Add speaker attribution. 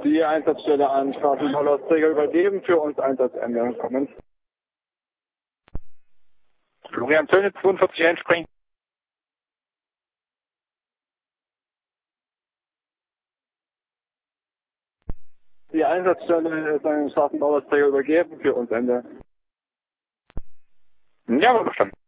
Speaker 1: Die Einsatzstelle an Straßenbaulasträger übergeben, für uns Einsatzende. Kommen.
Speaker 2: Florian Zöllnitz, 42 einspringen.
Speaker 1: Die Einsatzstelle ist an den Straßenbaulasträger übergeben, für uns Ende.
Speaker 2: Ja, verstanden.